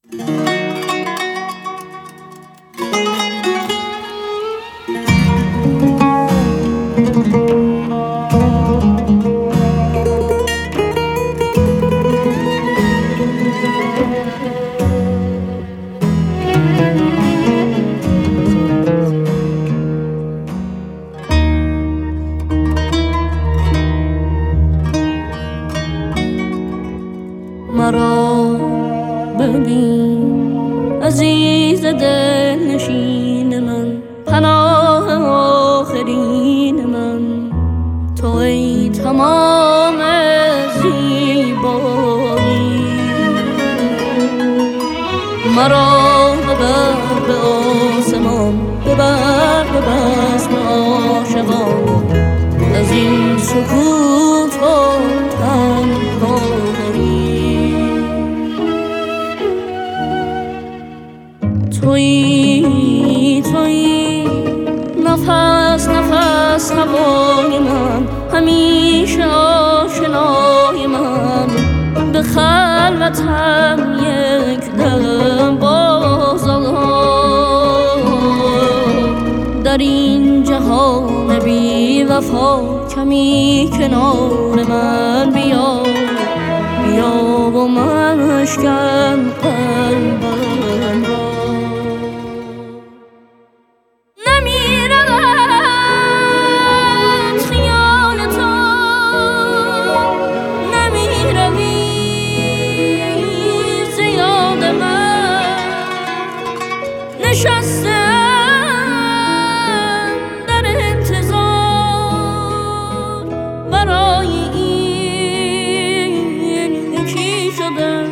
مرا ببین عزیز دل نشین من، پناه آخرین من، تو ای تمام زیبایی. مرا ببر به آسمان، ببر به بزم عاشقان، از این سکوت و تنهایی. تویی نفس نفس هوای من، همیشه آشنای من، به خلوتم یک دم بازآی. در این جهان بی وفا کمی کنار من بیا، بیا و من اشکن قلبم را. نشستم در انتظار، برای این یکی شدم.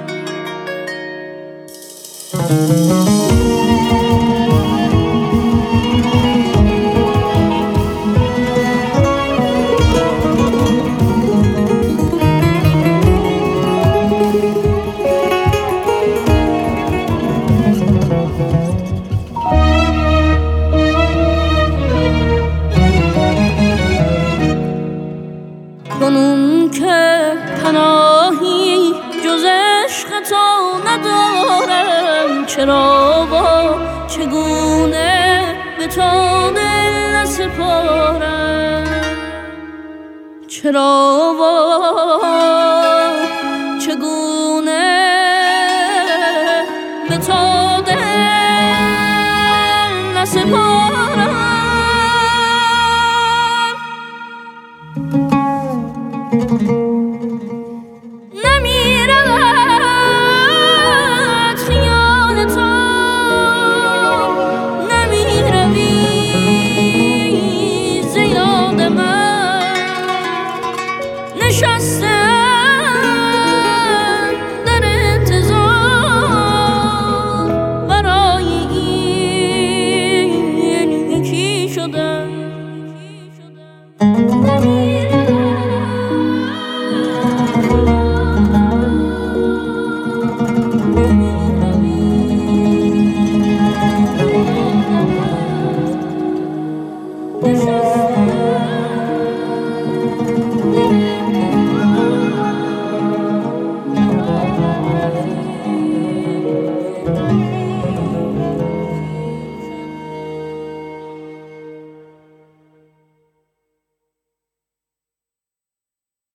کنون که پناهی جز عشق تو ندارم، چرا و چگونه به تو دل نسپارم، چرا و چگونه به تو